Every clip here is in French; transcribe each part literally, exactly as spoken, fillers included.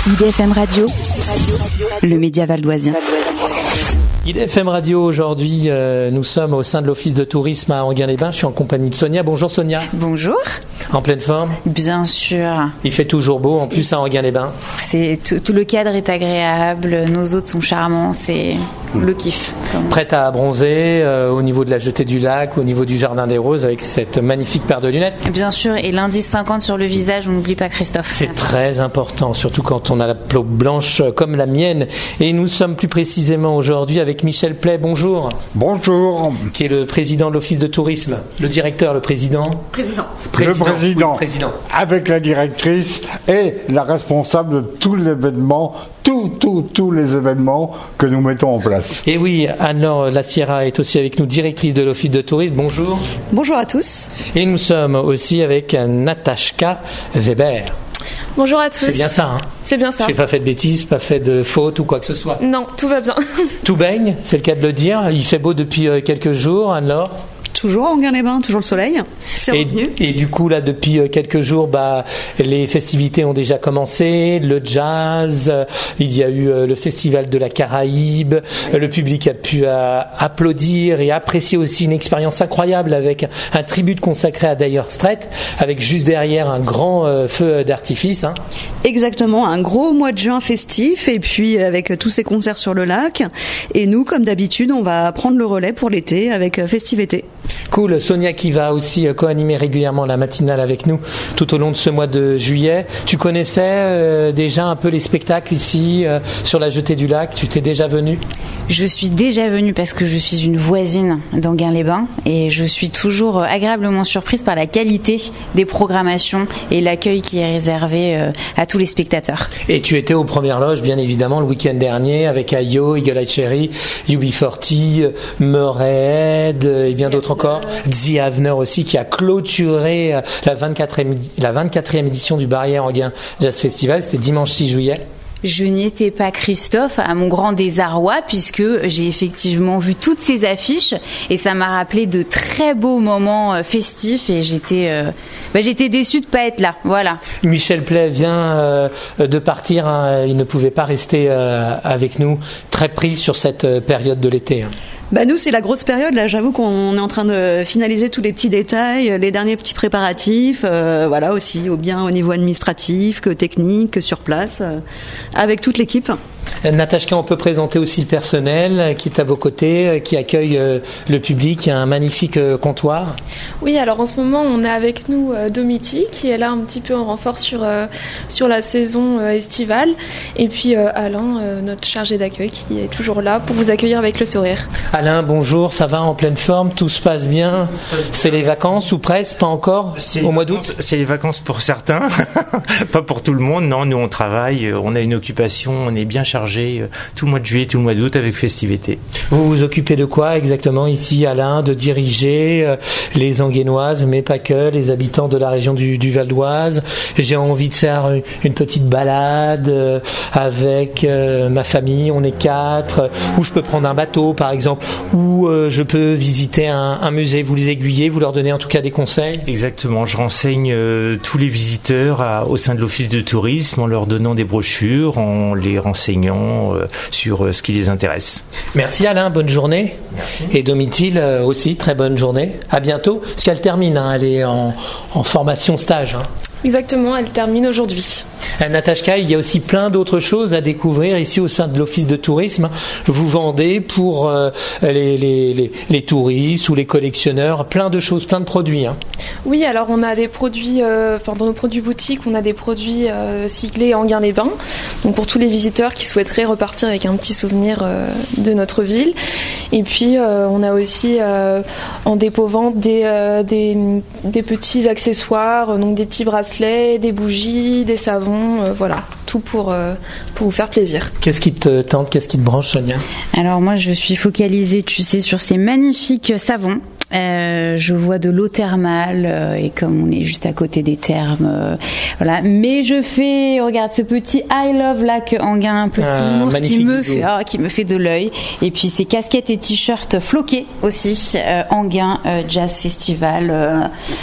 I D F M Radio, le média valdoisien. I D F M Radio, aujourd'hui, euh, nous sommes au sein de l'Office de tourisme à Enghien-les-Bains. Je suis en compagnie de Sonia. Bonjour Sonia. Bonjour. En pleine forme? Bien sûr. Il fait toujours beau, en plus à Enghien-les-Bains. C'est, tout, tout le cadre est agréable, nos hôtes sont charmants, c'est le kiff. Prête à bronzer euh, au niveau de la jetée du lac, au niveau du Jardin des Roses, avec cette magnifique paire de lunettes. Bien sûr, et l'indice cinquante sur le visage, on n'oublie pas Christophe. C'est très important, surtout quand on a la peau blanche comme la mienne. Et nous sommes plus précisément aujourd'hui avec Michel Play. Bonjour. Bonjour. Qui est le président de l'Office de tourisme. Le directeur, le président. Président. Président. Le président. Oui, président. Avec la directrice et la responsable de tout l'événement, tous, tous, tous les événements que nous mettons en place. Et oui, Anne-Laure Lassiera est aussi avec nous, directrice de l'Office de tourisme. Bonjour. Bonjour à tous. Et nous sommes aussi avec Natashka Weber. Bonjour à tous. C'est bien ça, hein? C'est bien ça. Je n'ai pas fait de bêtises, pas fait de fautes ou quoi que ce soit. Non, tout va bien. Tout baigne, c'est le cas de le dire. Il fait beau depuis quelques jours, Anne-Laure. Toujours Enghien-les-Bains, toujours le soleil. C'est et, revenu. Et du coup, là, depuis quelques jours, bah, les festivités ont déjà commencé. Le jazz, il y a eu le festival de la Caraïbe. Le public a pu euh, applaudir et apprécier aussi une expérience incroyable avec un tribut consacré à Dire Straits, avec juste derrière un grand euh, feu d'artifice. Hein. Exactement, un gros mois de juin festif et puis avec tous ces concerts sur le lac. Et nous, comme d'habitude, on va prendre le relais pour l'été avec Festivété. Cool. Sonia qui va aussi co-animer régulièrement la matinale avec nous tout au long de ce mois de juillet. Tu connaissais euh, déjà un peu les spectacles ici euh, sur la jetée du lac? Tu t'es déjà venue? Je suis déjà venue parce que je suis une voisine d'Enghien-les-Bains et je suis toujours agréablement surprise par la qualité des programmations et l'accueil qui est réservé euh, à tous les spectateurs. Et tu étais aux premières loges, bien évidemment, le week-end dernier avec Ayo, Eagle Eye Cherry, U B quarante, Murrayhead et bien d'autres encore. The Avener aussi qui a clôturé la vingt-quatrième, la vingt-quatrième édition du Barrière Enghien Jazz Festival. C'était dimanche six juillet. Je n'y étais pas, Christophe, à mon grand désarroi, puisque j'ai effectivement vu toutes ces affiches et ça m'a rappelé de très beaux moments festifs et j'étais, euh, bah, j'étais déçue de pas être là. Voilà. Michel Play vient euh, de partir. Hein. Il ne pouvait pas rester euh, avec nous, très pris sur cette période de l'été. Hein. Bah nous, c'est la grosse période. Là, j'avoue qu'on est en train de finaliser tous les petits détails, les derniers petits préparatifs. Euh, voilà, aussi, au bien au niveau administratif que technique, que sur place, euh, avec toute l'équipe. Natashka, on peut présenter aussi le personnel qui est à vos côtés, qui accueille le public. Il y a un magnifique comptoir. Oui, alors en ce moment, on a avec nous Domiti qui est là un petit peu en renfort sur, euh, sur la saison euh, estivale. Et puis euh, Alain, euh, notre chargé d'accueil, qui est toujours là pour vous accueillir avec le sourire. Alain, bonjour, ça va en pleine forme? Tout se passe bien? C'est les vacances ou presque? Pas encore? C'est au mois d'août? C'est les vacances pour certains, pas pour tout le monde. Non, nous on travaille, on a une occupation, on est bien chargé tout le mois de juillet, tout le mois d'août avec Festivété. Vous vous occupez de quoi exactement ici, Alain? De diriger euh, les Enghiennoises, mais pas que, les habitants de la région du, du Val d'Oise. J'ai envie de faire une, une petite balade euh, avec euh, ma famille, on est quatre, euh, où je peux prendre un bateau par exemple, où euh, je peux visiter un, un musée. Vous les aiguillez, vous leur donnez en tout cas des conseils? Exactement, je renseigne euh, tous les visiteurs à, au sein de l'Office de tourisme en leur donnant des brochures, en les renseignant sur ce qui les intéresse. Merci Alain, bonne journée. Merci. Et Domitil aussi, très bonne journée. À bientôt, parce qu'elle termine, hein, elle est en, en formation stage. Hein. Exactement, elle termine aujourd'hui. Natashka, il y a aussi plein d'autres choses à découvrir ici au sein de l'Office de tourisme. Vous vendez pour euh, les, les, les, les touristes ou les collectionneurs plein de choses, plein de produits. Hein. Oui, alors on a des produits, euh, enfin dans nos produits boutiques, on a des produits euh, siglés Enghien-les-Bains. Donc pour tous les visiteurs qui souhaiteraient repartir avec un petit souvenir euh, de notre ville. Et puis euh, on a aussi euh, en dépôt-vente des, euh, des, des petits accessoires, donc des petits bracelets, des bougies, des savons, euh, voilà, tout pour, euh, pour vous faire plaisir. Qu'est-ce qui te tente, qu'est-ce qui te branche, Sonia? Alors moi je suis focalisée, tu sais, sur ces magnifiques savons. Euh, je vois de l'eau thermale euh, et comme on est juste à côté des thermes, euh, voilà. Mais je fais, regarde ce petit I Love Lac Enghien, un petit ah, nounours qui me vidéo. fait, oh, qui me fait de l'œil. Et puis ces casquettes et t-shirts floqués aussi, euh, Enghien euh, Jazz Festival. Euh,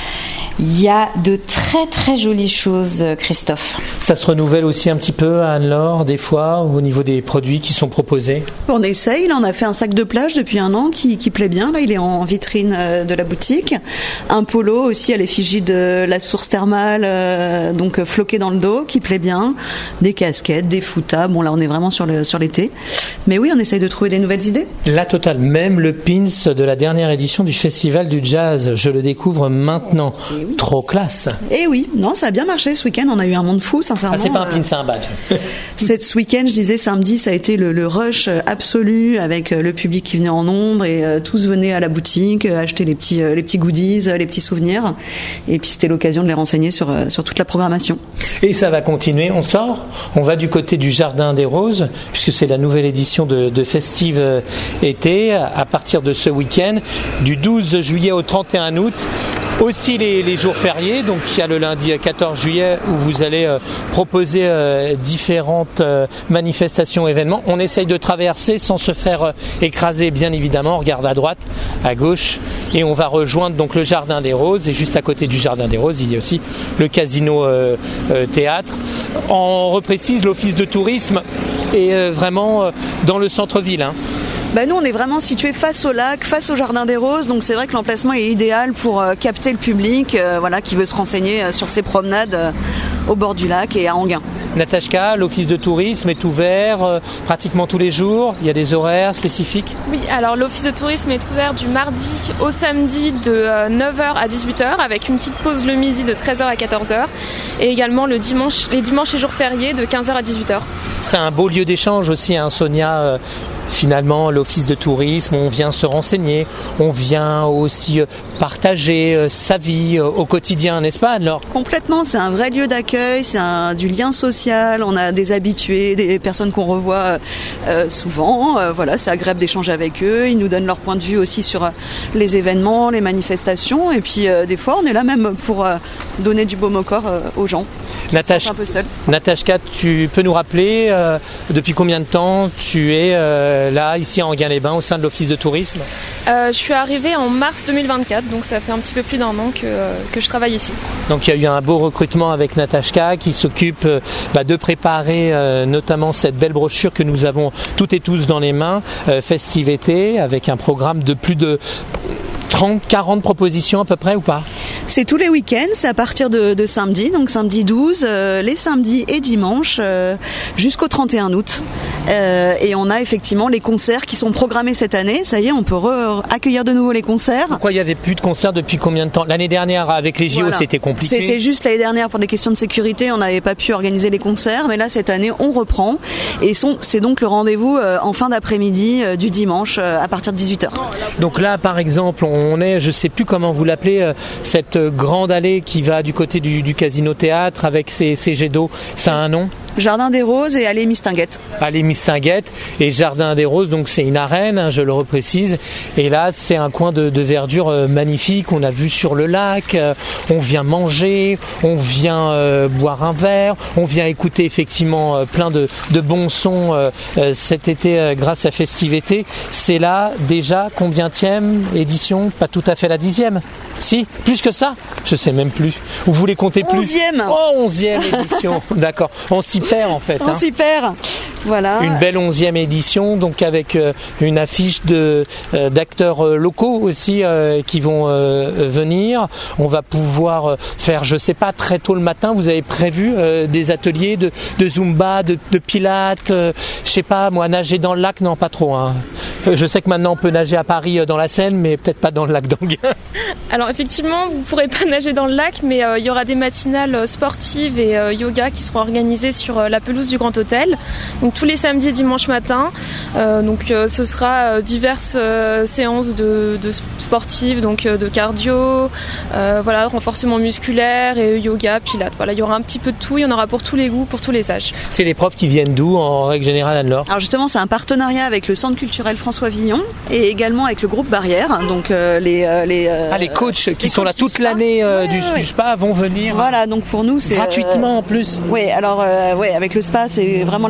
Il y a de très très jolies choses, Christophe. Ça se renouvelle aussi un petit peu à Anne-Laure, des fois, au niveau des produits qui sont proposés? On essaye, là on a fait un sac de plage depuis un an qui, qui plaît bien, là il est en vitrine de la boutique. Un polo aussi à l'effigie de la source thermale, euh, donc floqué dans le dos, qui plaît bien. Des casquettes, des foutas, bon là on est vraiment sur, le, sur l'été. Mais oui, on essaye de trouver des nouvelles idées. La totale, même le pins de la dernière édition du Festival du Jazz, je le découvre maintenant. Et oui. Trop classe. Et oui, non, ça a bien marché ce week-end, on a eu un monde fou, sincèrement. Ah, c'est pas un pin, c'est un badge. Cette ce week-end, je disais samedi, ça a été le, le rush absolu avec le public qui venait en nombre et euh, tous venaient à la boutique euh, acheter les petits, euh, les petits goodies, euh, les petits souvenirs. Et puis c'était l'occasion de les renseigner sur, euh, sur toute la programmation. Et ça va continuer, on sort, on va du côté du Jardin des Roses, puisque c'est la nouvelle édition de, de Festive euh, été, à partir de ce week-end, du douze juillet au trente et un août. Aussi les, les jours fériés, donc il y a le lundi quatorze juillet où vous allez euh, proposer euh, différentes euh, manifestations, événements. On essaye de traverser sans se faire euh, écraser, bien évidemment. On regarde à droite, à gauche, et on va rejoindre donc le Jardin des Roses. Et juste à côté du Jardin des Roses, il y a aussi le Casino euh, euh, Théâtre. On reprécise, l'Office de tourisme est euh, vraiment euh, dans le centre-ville, hein. Ben nous, on est vraiment situé face au lac, face au Jardin des Roses, donc c'est vrai que l'emplacement est idéal pour euh, capter le public euh, voilà, qui veut se renseigner euh, sur ses promenades euh, au bord du lac et à Enghien. Natashka, l'office de tourisme est ouvert euh, pratiquement tous les jours. Il y a des horaires spécifiques? Oui, alors l'office de tourisme est ouvert du mardi au samedi de euh, neuf heures à dix-huit heures avec une petite pause le midi de treize heures à quatorze heures et également le dimanche, les dimanches et jours fériés de quinze heures à dix-huit heures. C'est un beau lieu d'échange aussi, hein, Sonia. Euh, finalement, l'office de tourisme, on vient se renseigner, on vient aussi euh, partager euh, sa vie euh, au quotidien, n'est-ce pas, Anne-Laure? Complètement, c'est un vrai lieu d'accueil, c'est un, du lien social, on a des habitués, des personnes qu'on revoit euh, souvent, euh, voilà, c'est agréable d'échanger avec eux, ils nous donnent leur point de vue aussi sur euh, les événements, les manifestations, et puis euh, des fois on est là même pour euh, donner du baume au corps euh, aux gens. Natash... un peu seul. Natashka, tu peux nous rappeler euh, depuis combien de temps tu es euh, là, ici à Enghien-les-Bains, au sein de l'office de tourisme? euh, Je suis arrivée en mars deux mille vingt-quatre, donc ça fait un petit peu plus d'un an que, euh, que je travaille ici. Donc il y a eu un beau recrutement avec Natashka qui s'occupe euh, bah, de préparer euh, notamment cette belle brochure que nous avons toutes et tous dans les mains, euh, Festive été, avec un programme de plus de trente, quarante propositions à peu près, ou pas? C'est tous les week-ends, c'est à partir de, de samedi, donc samedi douze, euh, les samedis et dimanches euh, jusqu'au trente et un août. Euh, et on a effectivement les concerts qui sont programmés cette année. Ça y est, on peut re- accueillir de nouveau les concerts. Pourquoi il n'y avait plus de concerts depuis combien de temps? L'année dernière, avec les J O, voilà. C'était compliqué. C'était juste l'année dernière pour des questions de sécurité, on n'avait pas pu organiser les concerts. Mais là, cette année, on reprend. Et son, c'est donc le rendez-vous euh, en fin d'après-midi euh, du dimanche euh, à partir de dix-huit heures. Donc là, par exemple, on est, je ne sais plus comment vous l'appelez, euh, cette grande allée qui va du côté du, du Casino Théâtre avec ses, ses jets d'eau. Ça a un nom? Jardin des Roses et allée Mistinguette. Allée Mistinguette et Jardin des Roses, donc c'est une arène, hein, je le reprécise. Et là, c'est un coin de, de verdure euh, magnifique. On a vu sur le lac. Euh, on vient manger, on vient euh, boire un verre, on vient écouter effectivement euh, plein de, de bons sons euh, euh, cet été euh, grâce à Festive été. C'est là déjà combienième édition? Pas tout à fait la dixième. Si, plus que ça, je sais même plus. Vous voulez compter plus? Onzième. Oh, onzième édition. D'accord. On s'y perd en fait. On hein. s'y perd. Voilà. Une belle onzième édition, donc avec euh, une affiche de euh, d'acteurs euh, locaux aussi euh, qui vont euh, venir. On va pouvoir euh, faire, je sais pas, très tôt le matin. Vous avez prévu euh, des ateliers de, de zumba, de, de pilates. Euh, je sais pas, moi, nager dans le lac, non, pas trop. Hein. Euh, je sais que maintenant on peut nager à Paris euh, dans la Seine, mais peut-être pas dans le lac d'Enghien. Alors effectivement, vous pourrez pas nager dans le lac, mais euh, il y aura des matinales sportives et euh, yoga qui seront organisées sur euh, la pelouse du Grand Hôtel. Donc tous les samedis et dimanches matin. Euh, donc euh, ce sera euh, diverses euh, séances de, de sportives, donc euh, de cardio, euh, voilà, renforcement musculaire et yoga, pilates. Voilà, il y aura un petit peu de tout. Il y en aura pour tous les goûts, pour tous les âges. C'est les profs qui viennent d'où en règle générale, Anne-Laure? Alors justement, c'est un partenariat avec le Centre culturel François Villon et également avec le groupe Barrière. Donc euh, les euh, les euh, ah les coachs qui les sont coachs là toute l'année euh, ouais, du, ouais. du spa vont venir. Voilà, donc pour nous c'est gratuitement euh, en plus. Oui, alors euh, ouais, avec le spa, c'est vraiment la vitrine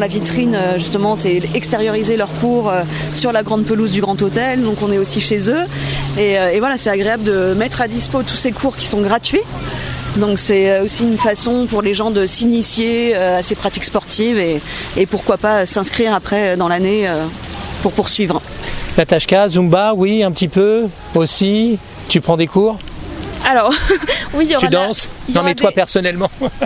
routine, euh, justement, c'est extérioriser leurs cours euh, sur la grande pelouse du Grand Hôtel. Donc on est aussi chez eux. Et, euh, et voilà, c'est agréable de mettre à dispo tous ces cours qui sont gratuits. Donc c'est aussi une façon pour les gens de s'initier euh, à ces pratiques sportives et, et pourquoi pas s'inscrire après dans l'année euh, pour poursuivre. Natashka, Zumba, oui, un petit peu aussi. Tu prends des cours ? Alors, oui, il y aura Tu danses ? la... Non, mais toi des... personnellement.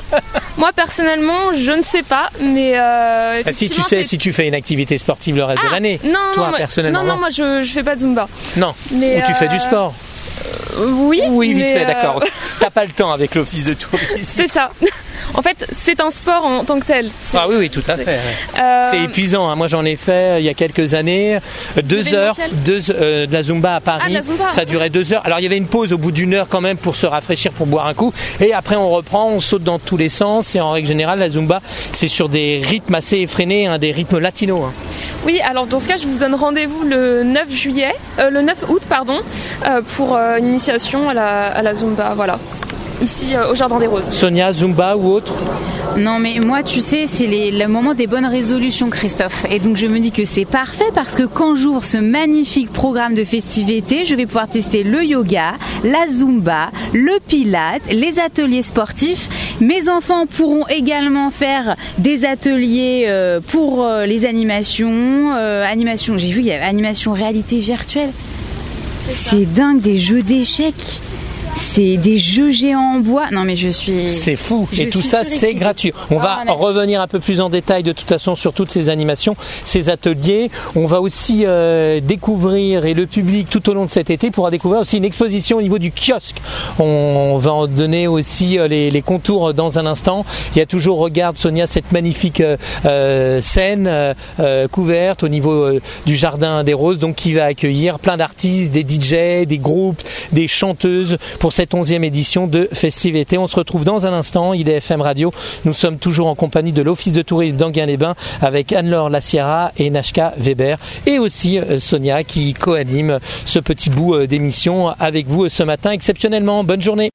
Moi personnellement, je ne sais pas, mais euh, ah, si tu sais, c'est... si tu fais une activité sportive le reste ah, de l'année. Non, toi non, personnellement. Non, non, moi je je fais pas de Zumba. Non. Mais Ou tu euh... fais du sport. Euh, oui. Oui, vite fait, euh... d'accord. T'as pas le temps avec l'office de tourisme. C'est ça. En fait, c'est un sport en tant que tel. C'est... Ah oui, oui, tout à fait. Ouais. Euh... C'est épuisant. Hein. Moi, j'en ai fait il y a quelques années. Deux heures, deux, euh, de la Zumba à Paris. Ah, de la Zumba. Ça durait deux heures. Alors, il y avait une pause au bout d'une heure quand même pour se rafraîchir, pour boire un coup. Et après, on reprend, on saute dans tous les sens. Et en règle générale, la Zumba, c'est sur des rythmes assez effrénés, hein, des rythmes latinos. Hein. Oui, alors dans ce cas, je vous donne rendez-vous le neuf juillet, euh, le neuf août, pardon, euh, pour euh, une initiation à la, à la Zumba. Voilà. Ici euh, au Jardin des Roses. Sonia, Zumba ou autre ? Non mais moi tu sais c'est les, le moment des bonnes résolutions Christophe et donc je me dis que c'est parfait parce que quand j'ouvre ce magnifique programme de festivités je vais pouvoir tester le yoga, la Zumba, le Pilates, les ateliers sportifs. Mes enfants pourront également faire des ateliers euh, pour euh, les animations, euh, animation, j'ai vu il y a animation réalité virtuelle. C'est, c'est dingue, des jeux d'échecs. C'est des jeux géants en bois. Non mais je suis... C'est fou. Je et tout ça, c'est gratuit. On oh, va on revenir un peu plus en détail de toute façon sur toutes ces animations, ces ateliers. On va aussi euh, découvrir, et le public tout au long de cet été pourra découvrir aussi une exposition au niveau du kiosque. On va en donner aussi euh, les, les contours dans un instant. Il y a toujours, regarde Sonia, cette magnifique euh, scène euh, couverte au niveau euh, du Jardin des Roses, donc qui va accueillir plein d'artistes, des D J, des groupes, des chanteuses pour cette onzième édition de Festive-Été. On se retrouve dans un instant, I D F M Radio. Nous sommes toujours en compagnie de l'Office de tourisme d'Enghien-les-Bains avec Anne-Laure Lassiera et Nashka Weber et aussi euh, Sonia qui co-anime ce petit bout euh, d'émission avec vous euh, ce matin exceptionnellement. Bonne journée.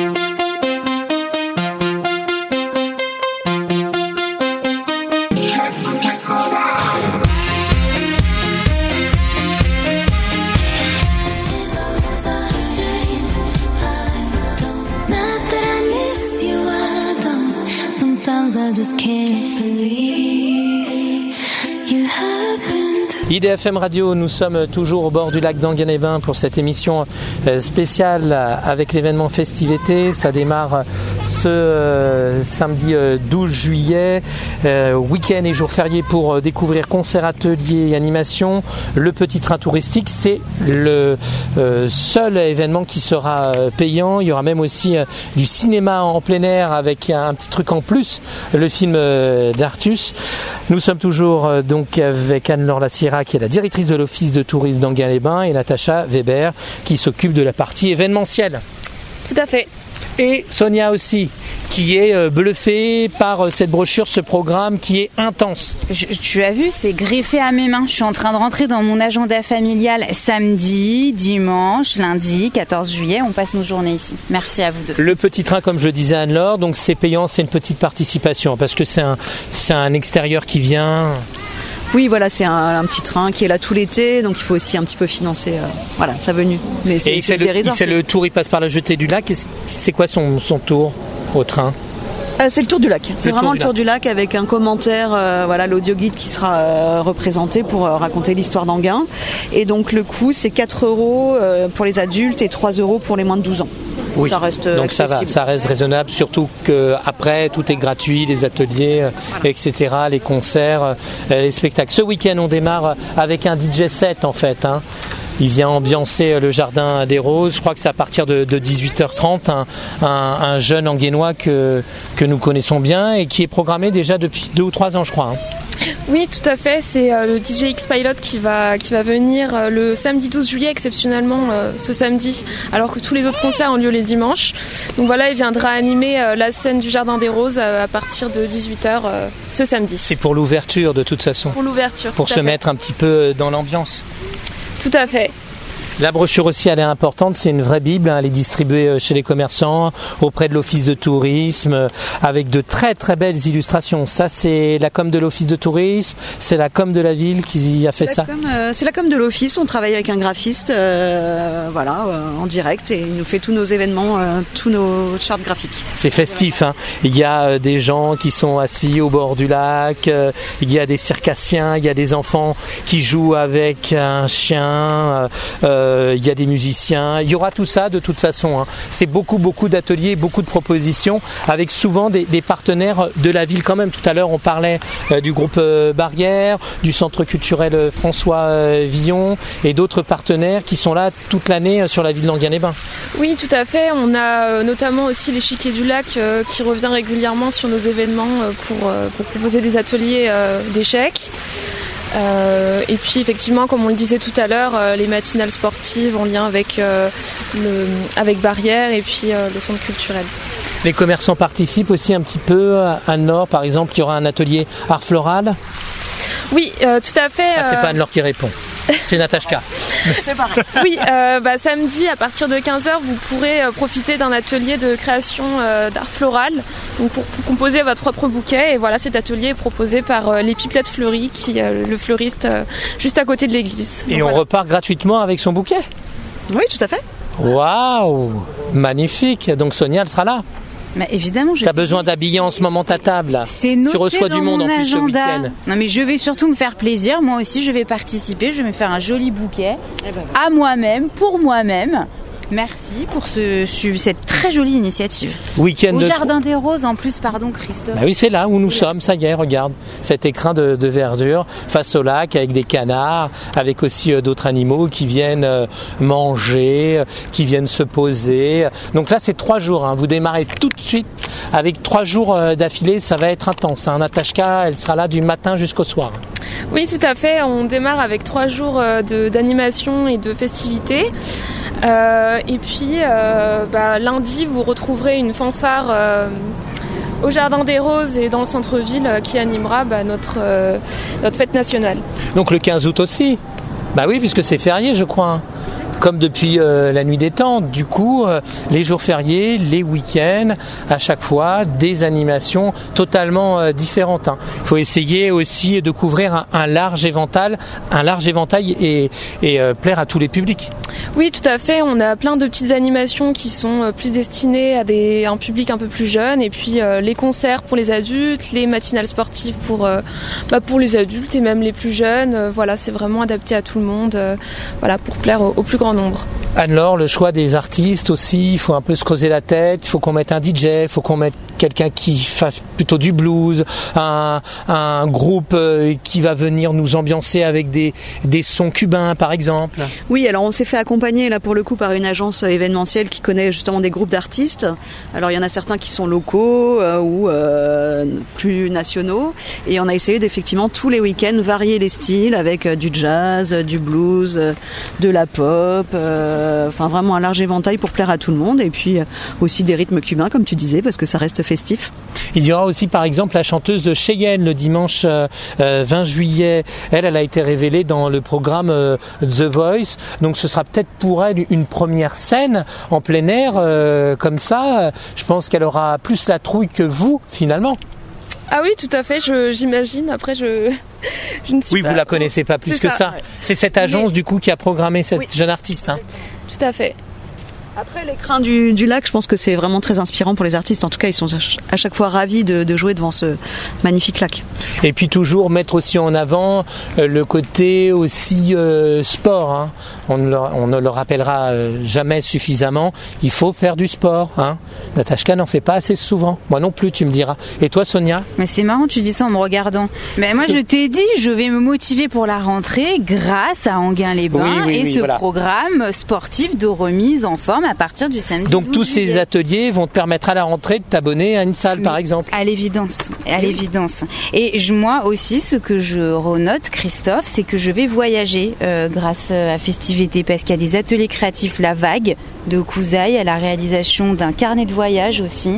I D F M Radio, nous sommes toujours au bord du lac d'Enghien-les-Bains pour cette émission spéciale avec l'événement Festive-Été. Ça démarre ce euh, samedi douze juillet, euh, week-end et jour férié pour découvrir concerts, ateliers et animations. Le petit train touristique, c'est le euh, seul événement qui sera payant. Il y aura même aussi euh, du cinéma en plein air avec un, un petit truc en plus, le film euh, d'Artus. Nous sommes toujours euh, donc avec Anne-Laure Lassiera qui est la directrice de l'Office de tourisme d'Enghien-les-Bains et Natacha Weber qui s'occupe de la partie événementielle. Tout à fait. Et Sonia aussi, qui est bluffée par cette brochure, ce programme qui est intense. Je, tu as vu, c'est greffé à mes mains. Je suis en train de rentrer dans mon agenda familial samedi, dimanche, lundi, quatorze juillet. On passe nos journées ici. Merci à vous deux. Le petit train, comme je le disais à Anne-Laure, donc c'est payant, c'est une petite participation parce que c'est un, c'est un extérieur qui vient... Oui, voilà, c'est un, un petit train qui est là tout l'été, donc il faut aussi un petit peu financer euh, voilà, sa venue. Mais c'est, et il c'est fait, le, il fait c'est... le tour, il passe par la jetée du lac. C'est quoi son, son tour au train ? Euh, c'est le tour du lac. C'est le vraiment tour le tour du lac avec un commentaire, euh, voilà, l'audio guide qui sera euh, représenté pour euh, raconter l'histoire d'Enghien. Et donc le coût, c'est quatre euros euh, pour les adultes et trois euros pour les moins de douze ans. Oui. Ça reste donc accessible. ça va, ça reste raisonnable, surtout qu'après tout est gratuit, les ateliers, voilà. et cetera, les concerts, les spectacles. Ce week-end, on démarre avec un D J set en fait. Hein. Il vient ambiancer le Jardin des Roses. Je crois que c'est à partir de, de dix-huit heures trente. Un, un, un jeune Enguénois que, que nous connaissons bien et qui est programmé déjà depuis deux ou trois ans, je crois. Hein. Oui, tout à fait. C'est euh, le D J X-Pilot qui va, qui va venir euh, le samedi douze juillet, exceptionnellement euh, ce samedi, alors que tous les autres concerts ont lieu les dimanches. Donc voilà, il viendra animer euh, la scène du Jardin des Roses euh, à partir de dix-huit heures euh, ce samedi. C'est pour l'ouverture de toute façon. Pour l'ouverture. Pour se mettre un petit peu dans l'ambiance. Tout à fait. La brochure aussi, elle est importante, c'est une vraie Bible, hein, elle est distribuée chez les commerçants, auprès de l'office de tourisme, avec de très très belles illustrations. Ça, c'est la com de l'office de tourisme, c'est la com de la ville qui a fait la ça. Com, euh, c'est la com de l'office, on travaille avec un graphiste, euh, voilà, euh, en direct, et il nous fait tous nos événements, euh, tous nos chartes graphiques. C'est festif, hein. Il y a euh, des gens qui sont assis au bord du lac, euh, il y a des circassiens, il y a des enfants qui jouent avec un chien, euh, euh, il y a des musiciens, il y aura tout ça de toute façon, hein. C'est beaucoup beaucoup d'ateliers, beaucoup de propositions, avec souvent des, des partenaires de la ville quand même. Tout à l'heure on parlait euh, du groupe euh, Barrière, du centre culturel François euh, Villon et d'autres partenaires qui sont là toute l'année euh, sur la ville d'Enghien-les-Bains. Oui, tout à fait. On a euh, notamment aussi l'échiquier du lac euh, qui revient régulièrement sur nos événements euh, pour, euh, pour proposer des ateliers euh, d'échecs. Euh, et puis effectivement, comme on le disait tout à l'heure, euh, les matinales sportives en lien avec, euh, le, avec Barrière et puis euh, le centre culturel. Les commerçants participent aussi un petit peu à Anne-Laure, par exemple, il y aura un atelier art floral. Oui, euh, tout à fait. Ah, c'est pas Anne-Laure qui répond, c'est Natashka. C'est pareil. Oui, euh, bah, samedi à partir de quinze heures, vous pourrez euh, profiter d'un atelier de création euh, d'art floral, donc pour, pour composer votre propre bouquet. Et voilà, cet atelier est proposé par euh, les Pipelettes Fleuries, qui euh, le fleuriste euh, juste à côté de l'église. Et donc, on voilà. repart gratuitement avec son bouquet. Oui, tout à fait. Waouh, magnifique. Donc Sonia, elle sera là. Bah, évidemment, je Tu as besoin d'habiller en ce moment ta table. C'est noté tu reçois dans du monde mon en plus ce agenda. week-end. Non mais je vais surtout me faire plaisir. Moi aussi, je vais participer. Je vais me faire un joli bouquet Eh ben, à moi-même, pour moi-même. Merci pour ce, ce- cette très jolie initiative. Week-end Au de Jardin des Roses, en plus, pardon Christophe. Bah oui, c'est là où nous sommes, ça y est, regarde, cet écrin de, de verdure face au lac avec des canards, avec aussi euh, d'autres animaux qui viennent euh, manger, euh, qui viennent se poser. Donc là, c'est trois jours, hein. Vous démarrez tout de suite avec trois jours euh, d'affilée, ça va être intense, hein. Natashka, elle sera là du matin jusqu'au soir. Oui, tout à fait. On démarre avec trois jours euh, de- d'animation et de festivités. Euh, et puis, euh, bah, lundi, vous retrouverez une fanfare euh, au Jardin des Roses et dans le centre-ville euh, qui animera bah, notre, euh, notre fête nationale. Donc le quinze août aussi. Bah oui, puisque c'est férié, je crois, hein. Comme depuis euh, la nuit des temps. Du coup, euh, les jours fériés, les week-ends, à chaque fois, des animations totalement euh, différentes, hein. Il faut essayer aussi de couvrir un, un large éventail, un large éventail et, et euh, plaire à tous les publics. Oui, tout à fait. On a plein de petites animations qui sont euh, plus destinées à des, un public un peu plus jeune. Et puis euh, les concerts pour les adultes, les matinales sportives pour, euh, bah, pour les adultes et même les plus jeunes. Euh, voilà, c'est vraiment adapté à tout le monde, euh, voilà, pour plaire au, au plus grand nombre. Anne-Laure, le choix des artistes aussi, il faut un peu se creuser la tête, il faut qu'on mette un D J, il faut qu'on mette quelqu'un qui fasse plutôt du blues, un, un groupe euh, qui va venir nous ambiancer avec des, des sons cubains par exemple. Oui, alors on s'est fait accompagner là pour le coup par une agence événementielle qui connaît justement des groupes d'artistes. Alors il y en a certains qui sont locaux euh, ou euh, plus nationaux, et on a essayé d'effectivement tous les week-ends varier les styles avec euh, du jazz, du blues, euh, de la pop, euh, enfin vraiment un large éventail pour plaire à tout le monde, et puis euh, aussi des rythmes cubains comme tu disais parce que ça reste festif. Il y aura aussi par exemple la chanteuse Cheyenne le dimanche euh, vingt juillet. Elle, elle a été révélée dans le programme euh, The Voice. Donc ce sera peut-être pour elle une première scène en plein air euh, comme ça. Je pense qu'elle aura plus la trouille que vous finalement. Ah oui, tout à fait, je, j'imagine. Après, je, je ne suis Oui, pas... vous la connaissez pas plus C'est que ça, ça. ouais. C'est cette agence Mais- du coup qui a programmé cette Oui. jeune artiste, hein. Tout à fait. Après l'écrin du, du lac, je pense que c'est vraiment très inspirant pour les artistes. En tout cas, ils sont à chaque fois ravis de, de jouer devant ce magnifique lac. Et puis toujours mettre aussi en avant euh, le côté aussi euh, sport, hein. On, ne le, on ne le rappellera euh, jamais suffisamment. Il faut faire du sport, hein. Natashka n'en fait pas assez souvent. Moi non plus, tu me diras. Et toi, Sonia? Mais c'est marrant, tu dis ça en me regardant. Mais moi, je t'ai dit, je vais me motiver pour la rentrée grâce à Enghien-les-Bains Oui, oui, et oui, ce voilà. programme sportif de remise en forme à partir du samedi. Donc douze tous ces juillet. ateliers vont te permettre à la rentrée de t'abonner à une salle, par Mais exemple. À l'évidence, à l'évidence. Et je, moi aussi, ce que je renote, Christophe, c'est que je vais voyager euh, grâce à Festivité, parce qu'il y a des ateliers créatifs La Vague de Cousaille à la réalisation d'un carnet de voyage aussi.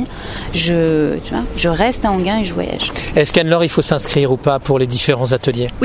Je, tu vois, je reste à Enghien et je voyage. Est-ce qu'Anne-Laure, il faut s'inscrire ou pas pour les différents ateliers? Oui.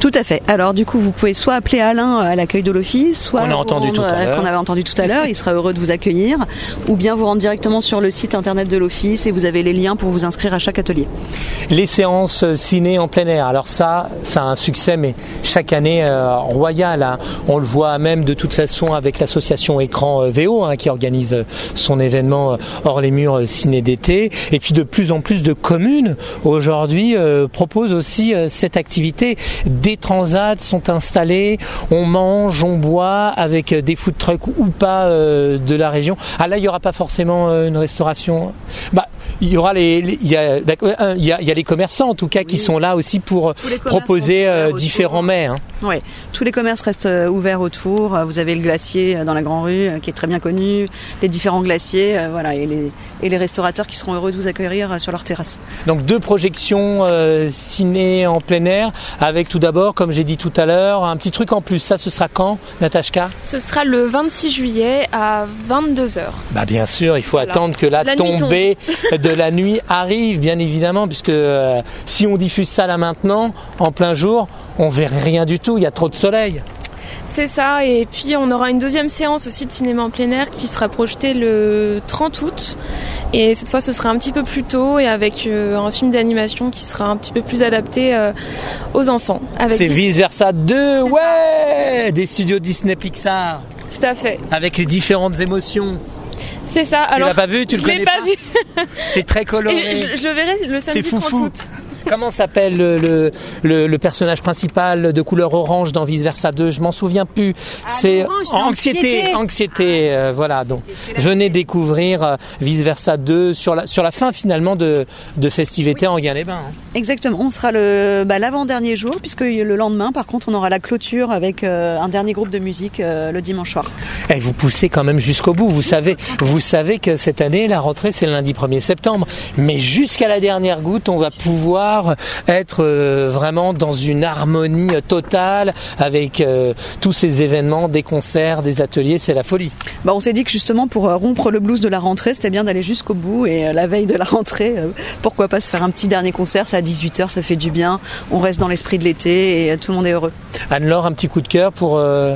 Tout à fait. Alors du coup, vous pouvez soit appeler Alain à l'accueil de l'office, soit qu'on a entendu rendre, tout à l'heure. qu'on avait entendu tout à l'heure, il sera heureux de vous accueillir, ou bien vous rendre directement sur le site internet de l'office et vous avez les liens pour vous inscrire à chaque atelier. Les séances ciné en plein air, alors ça, ça a un succès, mais chaque année euh, royal. Hein. On le voit même de toute façon avec l'association Écran V O hein, qui organise son événement hors les murs ciné d'été. Et puis de plus en plus de communes aujourd'hui euh, proposent aussi euh, cette activité. Des transats sont installés, on mange, on boit avec des food trucks ou pas euh, de la région. Ah là, il n'y aura pas forcément euh, une restauration. Bah, il y aura les, les il y a, il y a, il y a les commerçants en tout cas qui oui. sont là aussi pour proposer euh, différents mets. Hein. Oui, tous les commerces restent euh, ouverts autour. Vous avez le glacier euh, dans la Grand Rue euh, qui est très bien connu, les différents glaciers, euh, voilà, et les et les restaurateurs qui seront heureux de vous accueillir euh, sur leur terrasse. Donc deux projections euh, ciné en plein air avec tout d'abord, comme j'ai dit tout à l'heure, un petit truc en plus. Ça, ce sera quand, Natashka ? Ce sera le vingt-six juillet à vingt-deux heures. Bah bien sûr, il faut voilà. attendre que la, la tombée de la nuit arrive, bien évidemment, puisque euh, si on diffuse ça là maintenant, en plein jour, on verrait rien du tout, il y a trop de soleil. C'est ça, et puis on aura une deuxième séance aussi de cinéma en plein air qui sera projetée le trente août. Et cette fois, ce sera un petit peu plus tôt et avec euh, un film d'animation qui sera un petit peu plus adapté euh, aux enfants. Avec C'est des... Vice Versa deux, C'est ouais ça. Des studios Disney Pixar. Tout à fait. Avec les différentes émotions. C'est ça. Tu Alors, l'as pas vu, tu le connais pas, pas vu. C'est très coloré. Je, je, je le verrai le samedi trente août. Comment s'appelle le, le, le, le personnage principal de couleur orange dans Vice Versa deux? Je m'en souviens plus. Ah, c'est orange, anxiété, anxiété. anxiété ah, euh, voilà. Donc, venez découvrir euh, Vice Versa deux sur la sur la fin finalement de de Festivité oui. Enghien-les-Bains. Hein. Exactement. On sera le bah, l'avant-dernier jour puisque le lendemain, par contre, on aura la clôture avec euh, un dernier groupe de musique euh, le dimanche soir. Et vous poussez quand même jusqu'au bout. Vous savez, vous savez que cette année la rentrée c'est le lundi premier septembre, mais jusqu'à la dernière goutte, on va pouvoir être euh, vraiment dans une harmonie totale avec euh, tous ces événements, des concerts, des ateliers, c'est la folie. Bah, on s'est dit que justement pour euh, rompre le blues de la rentrée, c'était bien d'aller jusqu'au bout et euh, la veille de la rentrée, euh, pourquoi pas se faire un petit dernier concert, c'est à dix-huit heures, ça fait du bien, on reste dans l'esprit de l'été et euh, tout le monde est heureux. Anne-Laure, un petit coup de cœur pour... Euh...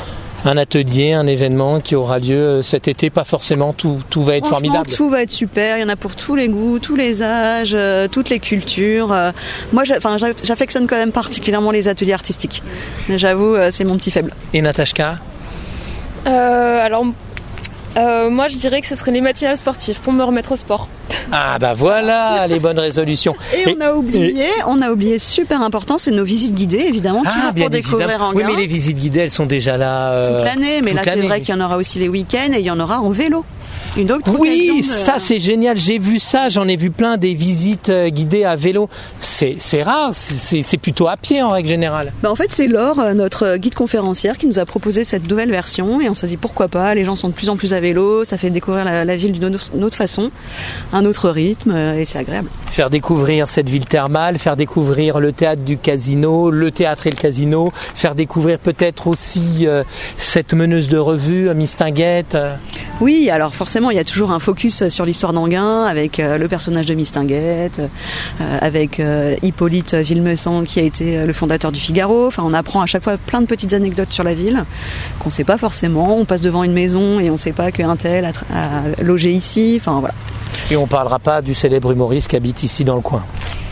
un atelier, un événement qui aura lieu cet été, pas forcément tout, tout va être formidable. Tout va être super, il y en a pour tous les goûts, tous les âges, euh, toutes les cultures. Euh, moi, j'a, j'affectionne quand même particulièrement les ateliers artistiques. J'avoue, euh, c'est mon petit faible. Et Natashka ? euh, Alors, euh, moi je dirais que ce serait les matinales sportives pour me remettre au sport. Ah bah voilà les bonnes résolutions. Et, et on a oublié, et... on a oublié super important, c'est nos visites guidées évidemment, ah, toujours bien pour découvrir évidemment. Enghien. Oui mais les visites guidées elles sont déjà là euh, toute l'année, mais toute là l'année. C'est vrai qu'il y en aura aussi les week-ends et il y en aura en vélo. Une autre oui, de... ça c'est génial. J'ai vu ça, j'en ai vu plein des visites guidées à vélo. C'est, c'est rare, c'est, c'est plutôt à pied en règle générale. Bah en fait, c'est Laure, notre guide conférencière, qui nous a proposé cette nouvelle version et on s'est dit pourquoi pas. Les gens sont de plus en plus à vélo, ça fait découvrir la, la ville d'une autre façon, un autre rythme et c'est agréable. Faire découvrir cette ville thermale, faire découvrir le théâtre du casino, le théâtre et le casino, faire découvrir peut-être aussi euh, cette meneuse de revue, Mistinguett. Oui, alors forcément, il y a toujours un focus sur l'histoire d'Enghien avec euh, le personnage de Mistinguett, euh, avec euh, Hippolyte Villemessant qui a été le fondateur du Figaro. Enfin, on apprend à chaque fois plein de petites anecdotes sur la ville qu'on ne sait pas forcément. On passe devant une maison et on ne sait pas qu'un tel a, tra- a logé ici. Enfin, voilà. Et on ne parlera pas du célèbre humoriste qui habite ici dans le coin.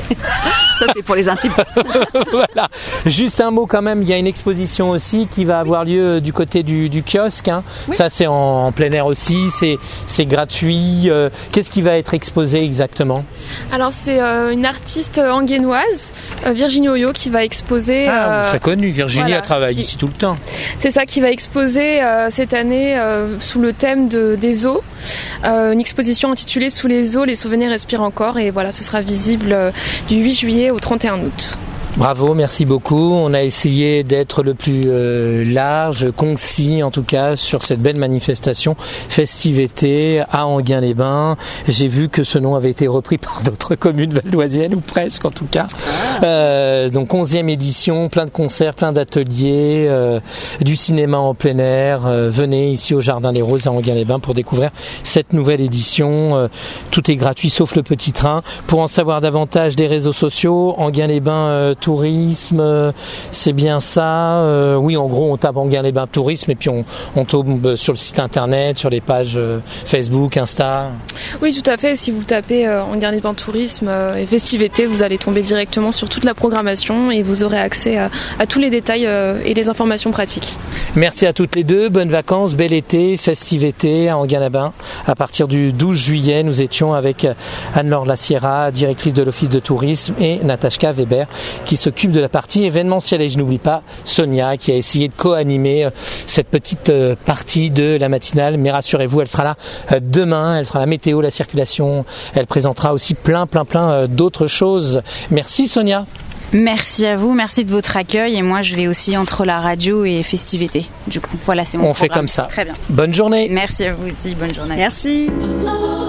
Ça, c'est pour les intimes. Voilà. Juste un mot quand même, il y a une exposition aussi qui va avoir lieu du côté du, du kiosque. Hein. Oui. Ça, c'est en, en plein air aussi, c'est, c'est gratuit. Euh, qu'est-ce qui va être exposé exactement ? Alors, c'est euh, une artiste anghiennoise, euh, Virginie Oyo, qui va exposer... Ah, euh, très connue. Virginie, voilà, a travaillé qui... ici tout le temps. C'est ça, qui va exposer euh, cette année euh, sous le thème de, des eaux. Euh, une exposition intitulée « Sous les eaux, les souvenirs respirent encore ». Et voilà, ce sera visible euh, du huit juillet au trente et un août. Bravo, merci beaucoup. On a essayé d'être le plus euh, large, concis en tout cas sur cette belle manifestation Festivité à Enghien-les-Bains. J'ai vu que ce nom avait été repris par d'autres communes valdoisiennes ou presque en tout cas. Ah. Euh, donc onzième édition, plein de concerts, plein d'ateliers, euh, du cinéma en plein air. Euh, venez ici au Jardin des Roses à Enghien-les-Bains pour découvrir cette nouvelle édition. Euh, tout est gratuit sauf le petit train. Pour en savoir davantage, des réseaux sociaux, Enghien-les-Bains euh, Tourisme, c'est bien ça. Euh, oui, en gros, on tape Enghien-les-Bains Tourisme et puis on, on tombe sur le site internet, sur les pages Facebook, Insta. Oui, tout à fait. Si vous tapez euh, Enghien-les-Bains Tourisme euh, et festivités, vous allez tomber directement sur toute la programmation et vous aurez accès à, à tous les détails euh, et les informations pratiques. Merci à toutes les deux. Bonnes vacances, bel été, festivités à Enghien-les-Bains. À partir du douze juillet, nous étions avec Anne-Laure Lassiera, directrice de l'Office de tourisme, et Natashka Weber, qui s'occupe de la partie événementielle. Et je n'oublie pas Sonia, qui a essayé de co-animer cette petite partie de la matinale. Mais rassurez-vous, elle sera là demain. Elle fera la météo, la circulation. Elle présentera aussi plein, plein, plein d'autres choses. Merci Sonia. Merci à vous, merci de votre accueil. Et moi, je vais aussi entre la radio et festivités. Du coup, voilà, c'est mon On programme. fait comme ça. Très bien. Bonne journée. Merci à vous aussi, bonne journée. Merci.